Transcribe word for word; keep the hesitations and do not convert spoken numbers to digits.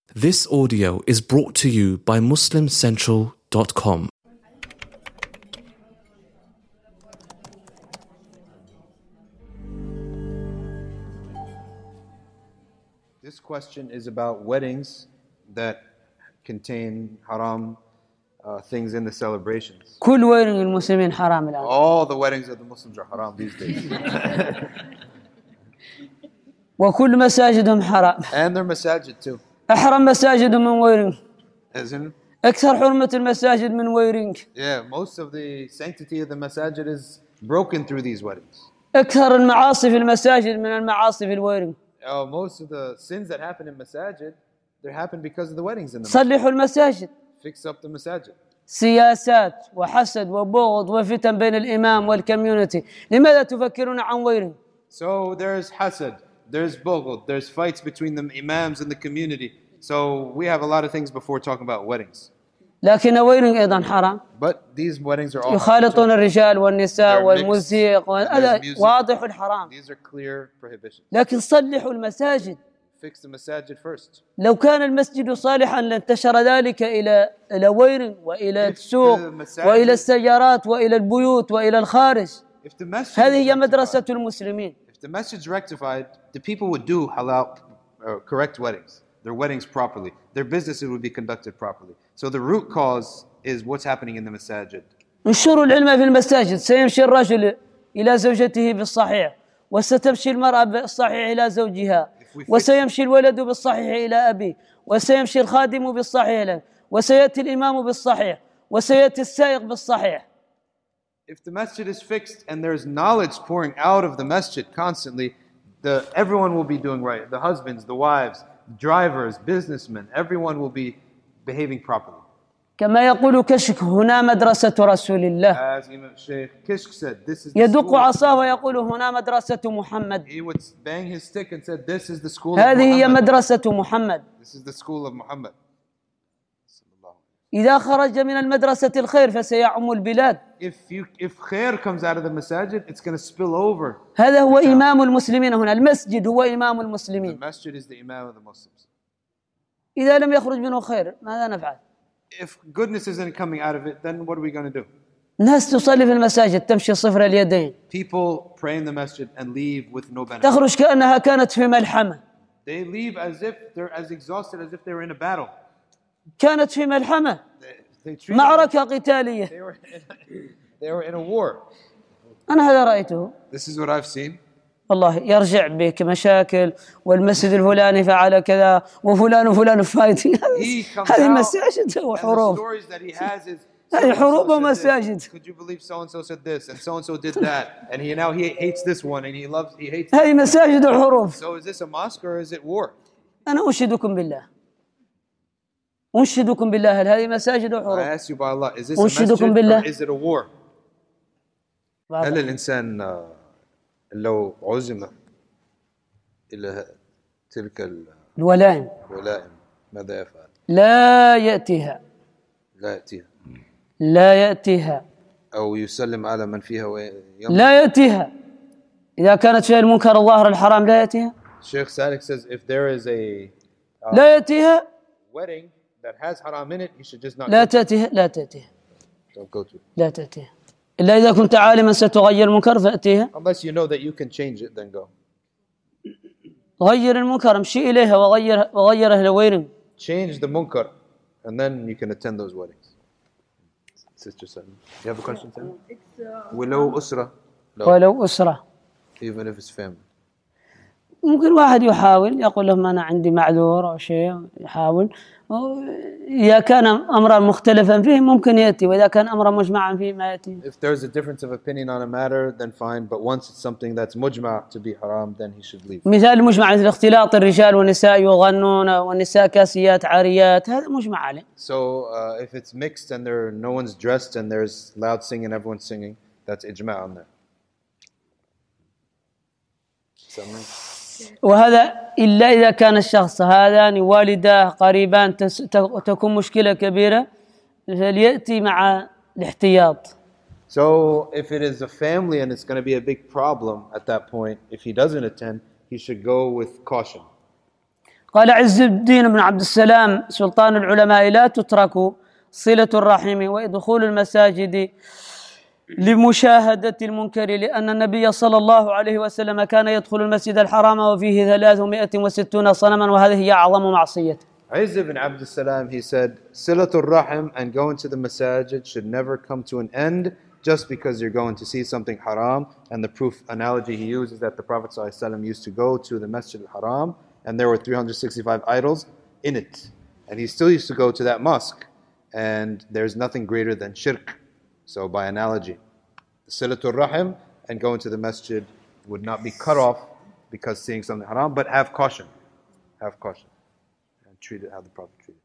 This audio is brought to you by Muslim Central dot com. This question is about weddings that contain haram uh, things in the celebrations. كل wedding المسلمين حرام الآن. All the weddings of the Muslims are haram these days. وكل مساجدهم حرام. And their masajid too. أحرم مساجدهم من ويرنج. Isn't it? أكثر حرمة المساجد من ويرنج. Yeah, most of the sanctity of the masajid is broken through these weddings. أكثر المعاصي في المساجد من المعاصي في الويرنج. Oh, most of the sins that happen in masajid, they happen because of the weddings in the masajid. صلحوا المساجد. Fix up the masajid. سياسات وحسد وبغض وفتن بين الإمام والكميونتي. لماذا تفكرون عن ويرنج؟ So there's hasad, there's bughd, there's fights between the imams and the community. So we have a lot of things before talking about weddings. لكن ويرنج أيضا حرام. But these weddings are all يخالطون الرجال والنساء They're والموسيقى هذا music. واضح الحرام. These are clear prohibitions. لكن صلحوا المساجد. Fix the masajid first. لو كان المسجد صالحا لانتشر ذلك إلى إلى ويرن وإلى السوق وإلى السيارات وإلى البيوت وإلى الخارج. If the masjid هذه هي مدرسة المسلمين. If the masjid's rectified, the people would do halal, uh, correct weddings, their weddings properly. Their businesses would be conducted properly. So the root cause is what's happening in the masajid. انشروا العلم في المساجد. سيمشي الرجل إلى زوجته بالصحيح وستمشي المرأة بالصحيح إلى زوجها وسيمشي الولد بالصحيح إلى أبيه وسيمشي الخادم بالصحيح له وسيأتي الإمام بالصحيح وسيأتي السائق بالصحيح. If the masjid is fixed and there's knowledge pouring out of the masjid constantly, the, everyone will be doing right. The husbands, the wives, drivers, businessmen, everyone will be behaving properly. كما يقول كشك هنا مدرسة رسول الله. As Imam Shaykh Kishk said, this is the يدق school. عصاه ويقول هنا مدرسة محمد. He would bang his stick and said, this is the school of هذه هي Muhammad. مدرسة محمد. This is the school of Muhammad. إذا خرج من المدرسة الخير فسيعم البلاد. If you, if khair comes out of the masajid, it's going to spill over. هذا هو إمام المسلمين هنا. المسجد هو إمام The المسلمين. masjid is the imam of the Muslims. إذا لم يخرج منه خير ماذا نفعل؟ If goodness isn't coming out of it, then what are we going to do? الناس تصلي في المساجد تمشي صفر اليدين. People pray in the masjid and leave with no benefit. تخرج كأنها كانت في ملحمة. They leave as if they're as exhausted as if they were in a battle. كانت في ملحمة. They, they, treat معركة them, قتالية. they, were in, they were in a war. أنا هذا رأيته. This is what I've seen. والله يرجع بك مشاكل والمسجد الفلاني فعل كذا وفلان وفلان فايتين. هذه مساجد وحروب. هذه حروب ومساجد. Could you believe so and so said this and so and so did that and he now he hates this one and he loves he hates. هذه مساجد وحروب. So is this a mosque or is it war? أنا أنشدكم بالله. أنشدكم بالله هل هذه مساجد وحروب؟ I ask you by Allah, is this a masjid or is it a war? هل الإنسان لو عزم إلى تلك الولائم الولائم ماذا يفعل؟ لا يأتيها. لا يأتيها. لا يأتيها. أو يسلم على من فيها ويمضي. لا يأتيها. إذا كانت فيها المنكر الظاهر الحرام لا يأتيها. Sheikh Sadiq says if there is a uh, لا يأتيها. wedding that has haram in it, he should just not. لا تأتيها. لا تأتيها. Don't go to. لا تأتيها. إلا إذا كنت عالما ستغير المنكر فأتيها. Unless you know that you can change it, then go. غير المنكر امشي إليها وغير وغير أهل ويرن. Change the munkar, and then you can attend those weddings. Sister Salma, you have a question, Salma? ولو أسرة. ولو أسرة. Even if it's family. ممكن واحد يحاول يقول لهم أنا عندي معذور أو شيء يحاول. إذا كان أمرا مختلفا فيه ممكن يأتي وإذا كان أمرا مجمعا فيه ما يأتي. If there's a difference of opinion on a matter, then fine. But once it's something that's mujma' to be haram, then he should leave. مثال مجمع مثل اختلاط الرجال والنساء يغنون والنساء كاسيات عاريات هذا مجمع عليه. So uh, if it's mixed and there no one's dressed and there's loud singing, everyone's singing, that's ijma' on that. وهذا إلا إذا كان الشخص هذان والداه قريبان تكون مشكلة كبيرة فليأتي مع الاحتياط. So if it is a family and it's going to be a big problem at that point, if he doesn't attend, he should go with caution. قال عز الدين بن عبد السلام سلطان العلماء: لا تترك صلة الرحم ودخول المساجد لمشاهدة المنكر، لأن النبي صلى الله عليه وسلم كان يدخل المسجد الحرام وفيه ثلاثمائة وستون صنما، وهذه هي أعظم معصية. Izz ibn Abd salam, he said, Silatul Rahim and going to the masajid should never come to an end just because you're going to see something haram. And the proof analogy he used is that the Prophet ﷺ used to go to the Masjid al-Haram and there were three hundred sixty-five idols in it. And he still used to go to that mosque. And there's nothing greater than shirk. So by analogy, Silatul Rahim and going to the masjid would not be cut off because seeing something haram, but have caution. Have caution. And treat it how the Prophet treated it.